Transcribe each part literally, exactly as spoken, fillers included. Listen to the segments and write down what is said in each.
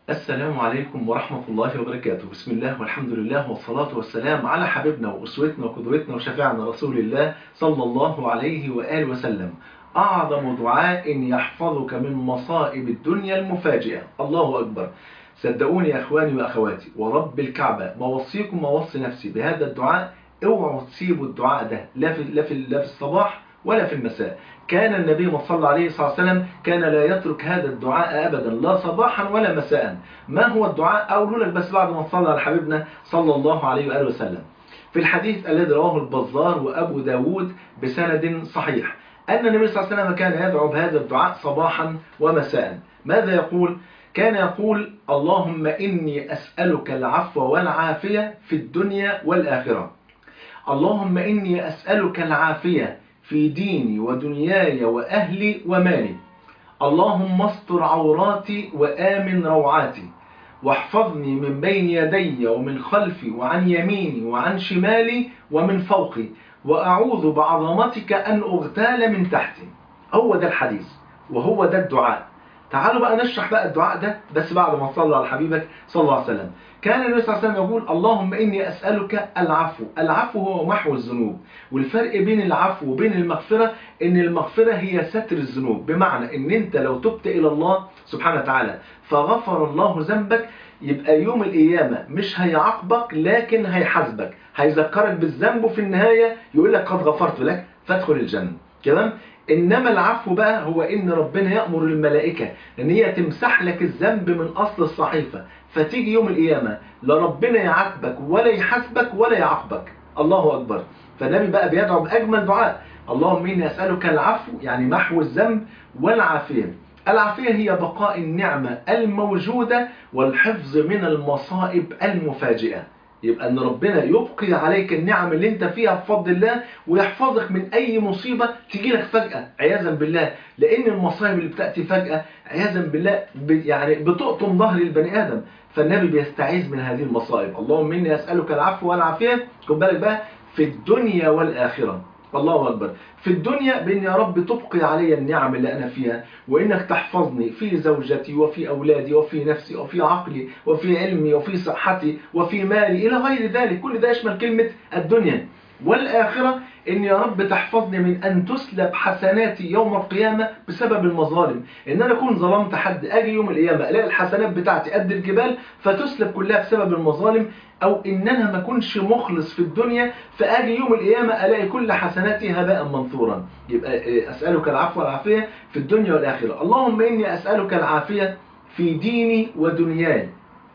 السلام عليكم ورحمة الله وبركاته. بسم الله والحمد لله والصلاة والسلام على حبيبنا وأسوتنا وقدوتنا وشفيعنا رسول الله صلى الله عليه وآله وسلم. أعظم دعاء يحفظك من مصائب الدنيا المفاجئة. الله أكبر. صدقوني يا أخواني وأخواتي ورب الكعبة، موصيكم موصي نفسي بهذا الدعاء. اوعوا تسيبوا الدعاء ده لا في, لا في, لا في الصباح ولا في المساء. كان النبي صلى الله عليه وسلم كان لا يترك هذا الدعاء أبدا، لا صباحا ولا مساء. ما هو الدعاء؟ أقول لك بس بعد ما صلى على حبيبنا صلى الله عليه وآله وسلم. في الحديث الذي رواه البزار وأبو داود بسند صحيح أن النبي صلى الله عليه وسلم كان يدعو بهذا الدعاء صباحا ومساء. ماذا يقول؟ كان يقول: اللهم إني أسألك العفو والعافية في الدنيا والآخرة. اللهم إني أسألك العافية في ديني ودنياي وأهلي ومالي. اللهم استر عوراتي وآمن روعاتي، واحفظني من بين يدي ومن خلفي وعن يميني وعن شمالي ومن فوقي، وأعوذ بعظمتك أن أغتال من تحتي. هو ده الحديث وهو ده الدعاء. تعالوا بقى نشرح بقى الدعاء ده بس بعد ما صلى على حبيبك صلى الله عليه وسلم. كان النبي صلى الله عليه وسلم يقول: اللهم إني أسألك العفو. العفو هو محو الذنوب، والفرق بين العفو وبين المغفرة إن المغفرة هي ستر الذنوب، بمعنى إن أنت لو تبت إلى الله سبحانه وتعالى فغفر الله ذنبك، يبقى يوم القيامة مش هيعاقبك لكن هيحاسبك، هيذكرك بالذنب وفي النهاية يقول لك قد غفرت لك فادخل الجنة. كلام. إنما العفو بقى هو إن ربنا يأمر الملائكة إن هي تمسح لك الذنب من أصل الصحيفة، فتيجي يوم القيامة لا ربنا يعاقبك ولا يحاسبك ولا يعاقبك. الله أكبر. فالنبي بقى بيدعو بأجمل دعاء: اللهم إني أسألك العفو، يعني محو الذنب، والعافية. العافية هي بقاء النعمة الموجودة والحفظ من المصائب المفاجئة. يبقى ان ربنا يبقي عليك النعم اللي انت فيها بفضل الله، ويحفظك من اي مصيبة تيجي لك فجأة عياذا بالله، لان المصائب اللي بتأتي فجأة عياذا بالله يعني بتقطم ظهر البني ادم. فالنبي بيستعيذ من هذه المصائب. اللهم اني اسألك العفو والعافية، خد بالك بقى، في الدنيا والآخرة. الله أكبر. في الدنيا بأن يا رب تبقي علي النعم اللي أنا فيها، وإنك تحفظني في زوجتي وفي أولادي وفي نفسي وفي عقلي وفي علمي وفي صحتي وفي مالي إلى غير ذلك. كل ده يشمل كلمة الدنيا. والآخرة إن يا رب تحفظني من أن تسلب حسناتي يوم القيامة بسبب المظالم. إن أنا أكون ظلمت حد، أجي يوم القيامة ألاقي الحسنات بتاعتي قد الجبال فتسلب كلها بسبب المظالم. أو إن أنا ما أكونش مخلص في الدنيا فأجي يوم القيامة ألاقي كل حسناتي هباء منثورا. يبقى أسألك العفو والعافية في الدنيا والآخرة. اللهم إني أسألك العافية في ديني ودنياي.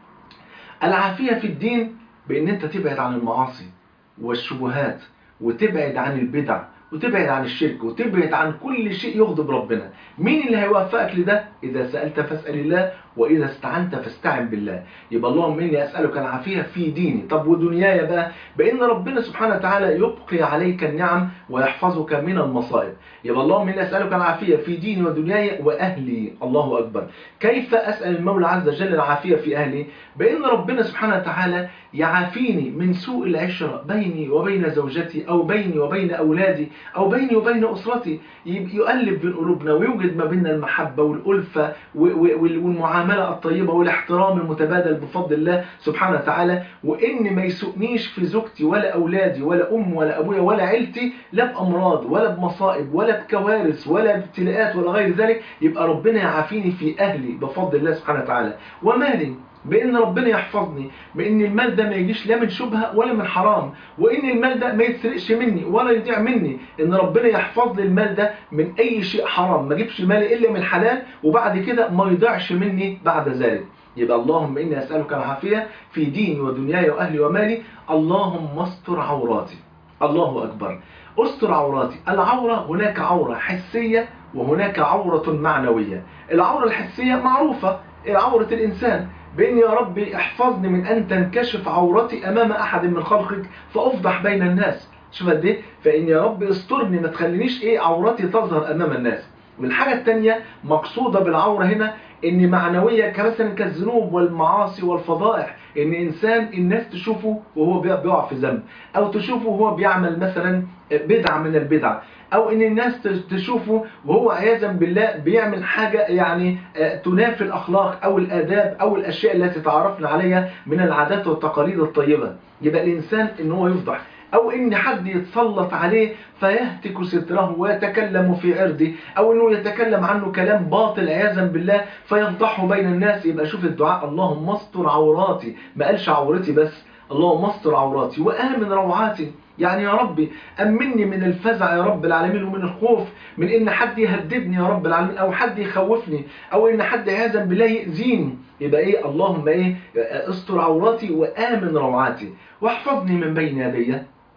العافية في الدين بأن أنت تبعد عن المعاصي والشبهات، وتبعد عن البدع، وتبعد عن الشرك، وتبعد عن كل شيء يغضب ربنا. مين اللي هيوفقك لده؟ إذا سألت فاسأل الله، وإذا استعنت فاستعن بالله. يبقى اللهم إني أسألك العافية في ديني. طب ودنياي بقى؟ بأن ربنا سبحانه وتعالى يبقي عليك النعم ويحفظك من المصائب. يبقى اللهم إني أسألك العافية في ديني ودنياي وأهلي. الله أكبر. كيف أسأل المولى عز وجل العافية في أهلي؟ بأن ربنا سبحانه وتعالى يعافيني من سوء العشرة بيني وبين زوجتي، أو بيني وبين أولادي، أو بيني وبين أسرتي. يؤلف بين قلوبنا ويوجد ما بيننا المحبة والألفة والمعاملة الطيبة والاحترام المتبادل بفضل الله سبحانه وتعالى. وإن ما يسؤنيش في زوجتي ولا أولادي ولا أم ولا أبويا ولا عيلتي، لا بأمراض ولا بمصائب ولا بكوارث ولا بابتلاءات ولا غير ذلك. يبقى ربنا يعافيني في أهلي بفضل الله سبحانه وتعالى. ومالي، بأن ربنا يحفظني، بأن المال ده ما يجيش لا من شبهة ولا من حرام، وإن المال ده ما يتسرقش مني ولا يضيع مني. إن ربنا يحفظ لي المال ده من أي شيء حرام، ما اجيبش مالي إلا من الحلال، وبعد كده ما يضيعش مني بعد ذلك. يبقى اللهم إني أسألك العافية في ديني ودنياي وأهلي ومالي. اللهم استر عوراتي. الله أكبر. استر عوراتي. العورة هناك عورة حسية وهناك عورة معنوية. العورة الحسية معروفة، عورة الإنسان، بإن يا رب احفظني من أن تنكشف عورتي أمام أحد من خلقك فأفضح بين الناس. شوف قد إيه؟ فإن يا رب استرني، ما تخلينيش إيه عورتي تظهر أمام الناس. والحاجة التانية مقصودة بالعورة هنا ان معنوية كمثلا كالذنوب والمعاصي والفضائح، ان انسان الناس تشوفه وهو بيقع في ذنب، او تشوفه وهو بيعمل مثلا بدعة من البدع، او ان الناس تشوفه وهو عياذا بالله بيعمل حاجة يعني تنافي الاخلاق او الاداب او الاشياء التي تعرفنا عليها من العادات والتقاليد الطيبة. يبقى الانسان ان هو يفضح، او ان حد يتسلط عليه فيهتك ستره ويتكلم في عرضه، او انه يتكلم عنه كلام باطل عياذا بالله فيفضحه بين الناس. يبقى شوف الدعاء، اللهم استر عوراتي، ما قالش عورتي بس، اللهم استر عوراتي وآمن روعاتي. يعني يا ربي أمني من الفزع يا رب العالمين، ومن الخوف من إن حد يهددني يا رب العالمين، أو حد يخوفني، أو إن حد عياذا بالله يأذيني. يبقى إيه؟ اللهم إيه؟ استر عوراتي وآمن روعاتي، واحفظني من بين يدي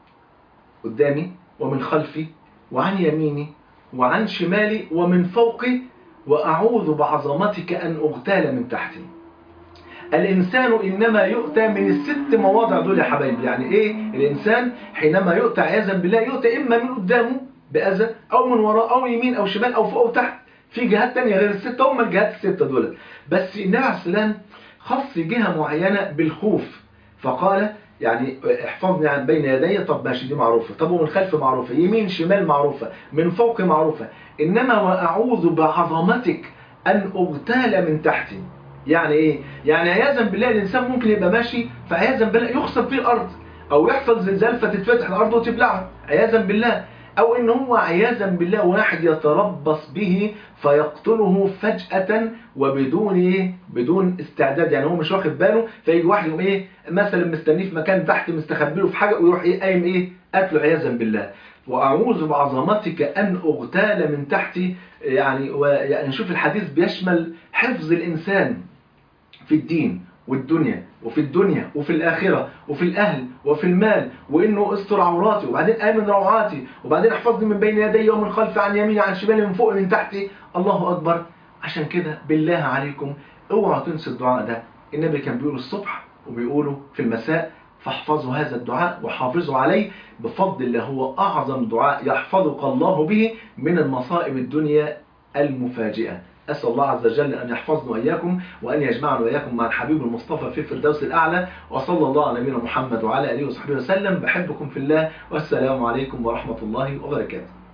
قدامي ومن خلفي وعن يميني وعن شمالي ومن فوقي، وأعوذ بعظمتك أن أغتال من تحتي. الإنسان إنما يؤتى من الست مواضع دول يا حبايبي. يعني إيه؟ الإنسان حينما يؤتى عياذا بالله يؤتى إما من قدامه بأذى، أو من وراء، أو يمين أو شمال أو فوق أو تحت. في جهات تانية غير الستة، هم الجهات الستة دول. بس النبي عليه السلام خص جهة معينة بالخوف، فقال يعني احفظني عن بين يدي. طب ماشي، دي معروفة. طب ومن خلف معروفة، يمين شمال معروفة، من فوق معروفة. إنما وأعوذ بعظمتك أن أغتال من تحتي. يعني ايه؟ يعني عياذا بالله الانسان ممكن يبقى ماشي فعياذا بالله يخسف فيه الارض، او يحصل زلزال فتتفتح الارض وتبلعه عياذا بالله، او ان هو عياذا بالله واحد يتربص به فيقتله فجأة وبدون ايه؟ بدون استعداد. يعني هو مش واخد باله، فيجي واحد يقوم ايه؟ مثلا مستنيه في مكان تحت مستخبي له في حاجه، ويروح ايه؟ قايم ايه؟ قتله عياذا بالله. واعوذ بعظمتك ان اغتال من تحتي. يعني ويعني شوف الحديث بيشمل حفظ الانسان في الدين والدنيا، وفي الدنيا وفي الآخرة، وفي الأهل وفي المال، وإنه استر عوراتي، وبعدين آمن روعاتي، وبعدين احفظني من بين يدي ومن خلفي عن يميني عن شمالي من فوق من تحتي. الله أكبر. عشان كده بالله عليكم اوعوا تنسوا الدعاء ده. النبي كان بيقول الصبح وبيقوله في المساء، فاحفظوا هذا الدعاء وحافظوا عليه بفضل الله. هو أعظم دعاء يحفظك الله به من المصائب الدنيا المفاجئة. أسأل الله عز وجل أن يحفظنا وإياكم، وأن يجمعنا وإياكم مع الحبيب المصطفى في الفردوس الأعلى. وصلى الله على نبينا محمد وعلى آله وصحبه وسلم. بحبكم في الله، والسلام عليكم ورحمة الله وبركاته.